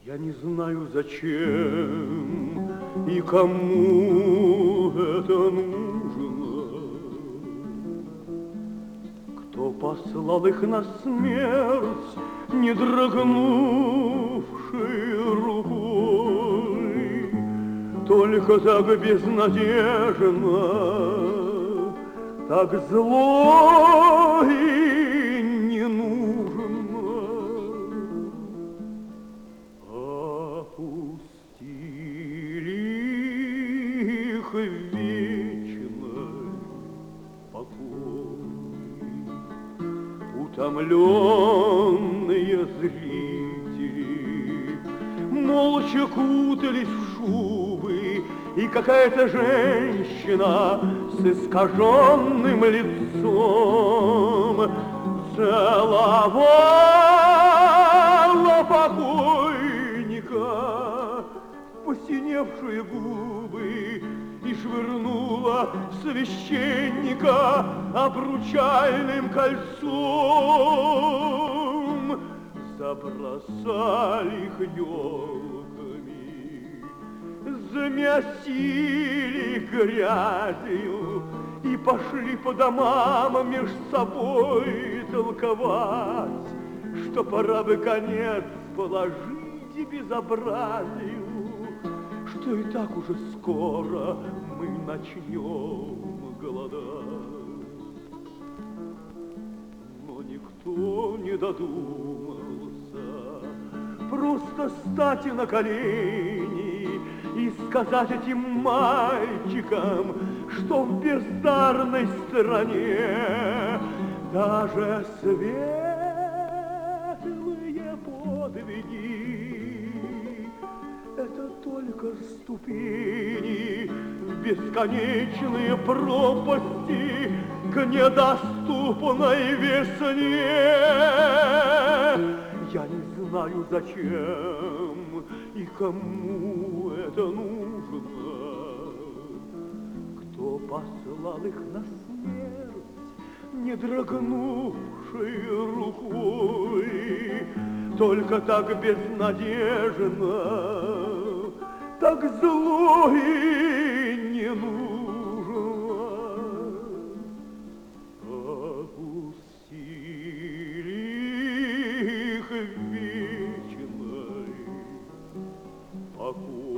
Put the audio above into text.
Я не знаю, зачем и кому это нужно. Кто послал их на смерть, не дрогнувшей рукой, только так безнадежно, так зло и не нужно. Опустили их вечной покой. Утомленные зрители молча кутались в шубы, и какая-то женщина с искаженным лицом целовала покойника в посиневшие губы и швырнула священника обручальным кольцом. Забросали их елками, замесили грязью и пошли по домам меж собой толковать, что пора бы конец положить безобразию, что и так уже скоро мы начнем голодать. Но никто не додумался просто стать на колени и сказать этим мальчикам, что в бездарной стране даже светлые подвиги — это только ступени в бесконечные пропасти к недоступной весне. Я не знаю, зачем и кому это нужно. Кто послал их на смерть, не дрогнувшей рукой, только так безнадежно, так зло и не нужно. Опустили их вечной покой.